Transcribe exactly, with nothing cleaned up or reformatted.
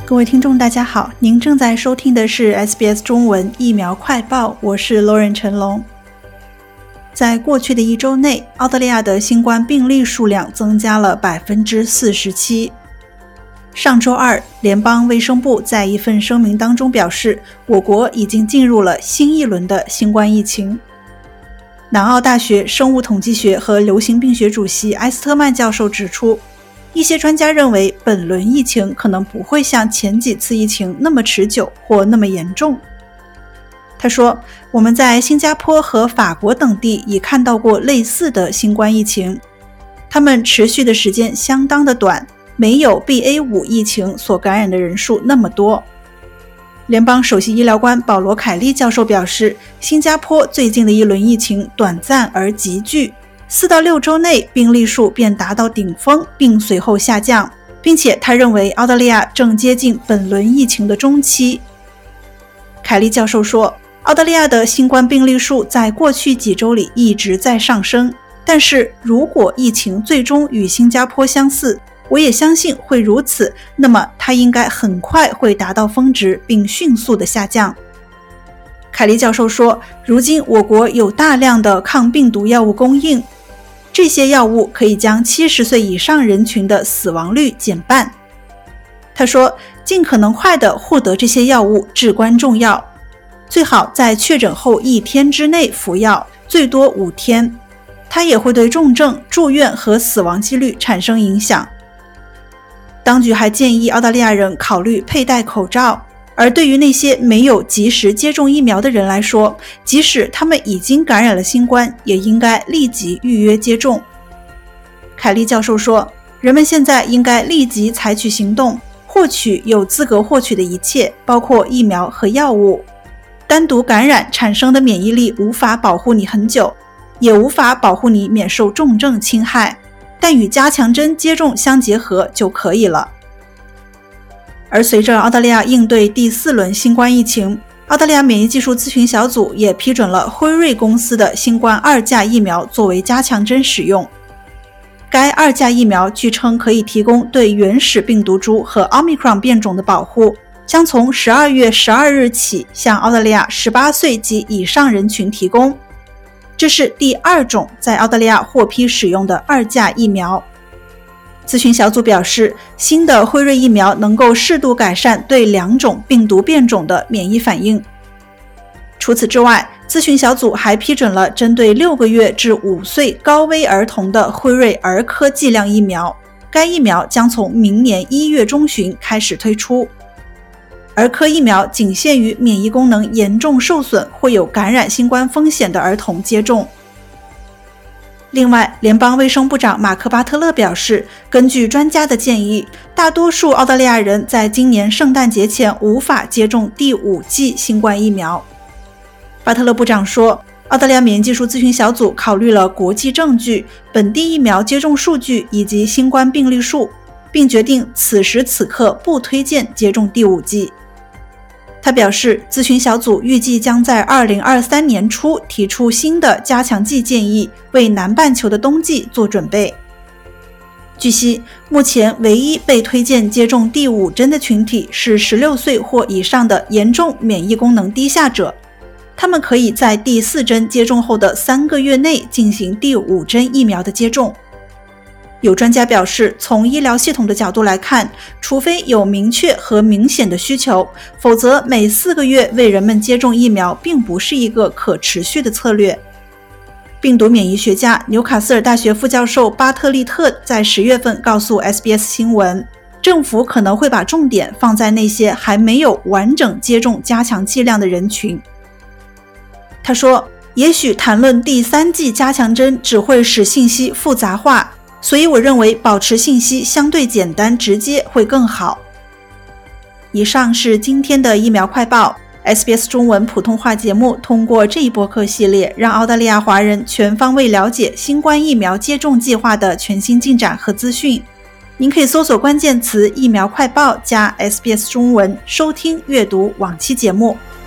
各位听众大家好，您正在收听的是 S B S 中文疫苗快报，我是 Lauren 陈龙。在过去的一周内，澳大利亚的新冠病例数量增加了 百分之四十七。上周二，联邦卫生部在一份声明当中表示，我国已经进入了新一轮的新冠疫情。南澳大学生物统计学和流行病学主席埃斯特曼教授指出，一些专家认为本轮疫情可能不会像前几次疫情那么持久或那么严重。他说，我们在新加坡和法国等地已看到过类似的新冠疫情，它们持续的时间相当的短，没有 B A 五 疫情所感染的人数那么多。联邦首席医疗官保罗·凯利教授表示，新加坡最近的一轮疫情短暂而急剧，四到六周内病例数便达到顶峰，并随后下降，并且他认为澳大利亚正接近本轮疫情的中期。凯利教授说，澳大利亚的新冠病例数在过去几周里一直在上升，但是如果疫情最终与新加坡相似，我也相信会如此，那么它应该很快会达到峰值并迅速的下降。凯利教授说，如今我国有大量的抗病毒药物供应，这些药物可以将七十岁以上人群的死亡率减半。他说，尽可能快地获得这些药物至关重要，最好在确诊后一天之内服药，最多五天。它也会对重症、住院和死亡几率产生影响。当局还建议澳大利亚人考虑佩戴口罩，而对于那些没有及时接种疫苗的人来说，即使他们已经感染了新冠，也应该立即预约接种。凯利教授说，人们现在应该立即采取行动，获取有资格获取的一切，包括疫苗和药物。单独感染产生的免疫力无法保护你很久，也无法保护你免受重症侵害，但与加强针接种相结合就可以了。而随着澳大利亚应对第四轮新冠疫情，澳大利亚免疫技术咨询小组也批准了辉瑞公司的新冠二价疫苗作为加强针使用。该二价疫苗据称可以提供对原始病毒株和 Omicron 变种的保护，将从十二月十二日起向澳大利亚十八岁及以上人群提供。这是第二种在澳大利亚获批使用的二价疫苗。咨询小组表示，新的辉瑞疫苗能够适度改善对两种病毒变种的免疫反应。除此之外，咨询小组还批准了针对六个月至五岁高危儿童的辉瑞儿科剂量疫苗，该疫苗将从明年一月中旬开始推出。儿科疫苗仅限于免疫功能严重受损或有感染新冠风险的儿童接种。另外，联邦卫生部长马克·巴特勒表示，根据专家的建议，大多数澳大利亚人在今年圣诞节前无法接种第五剂新冠疫苗。巴特勒部长说，澳大利亚免疫技术咨询小组考虑了国际证据、本地疫苗接种数据以及新冠病例数，并决定此时此刻不推荐接种第五剂。他表示，咨询小组预计将在二零二三年初提出新的加强剂建议，为南半球的冬季做准备。据悉，目前唯一被推荐接种第五针的群体是十六岁或以上的严重免疫功能低下者，他们可以在第四针接种后的三个月内进行第五针疫苗的接种。有专家表示，从医疗系统的角度来看，除非有明确和明显的需求，否则每四个月为人们接种疫苗并不是一个可持续的策略。病毒免疫学家纽卡斯尔大学副教授巴特利特在十月份告诉 S B S 新闻，政府可能会把重点放在那些还没有完整接种加强剂量的人群。他说，也许谈论第三剂加强针只会使信息复杂化，所以我认为保持信息相对简单直接会更好。以上是今天的疫苗快报。S B S 中文普通话节目通过这一播客系列，让澳大利亚华人全方位了解新冠疫苗接种计划的全新进展和资讯。您可以搜索关键词疫苗快报加 S B S 中文收听阅读往期节目。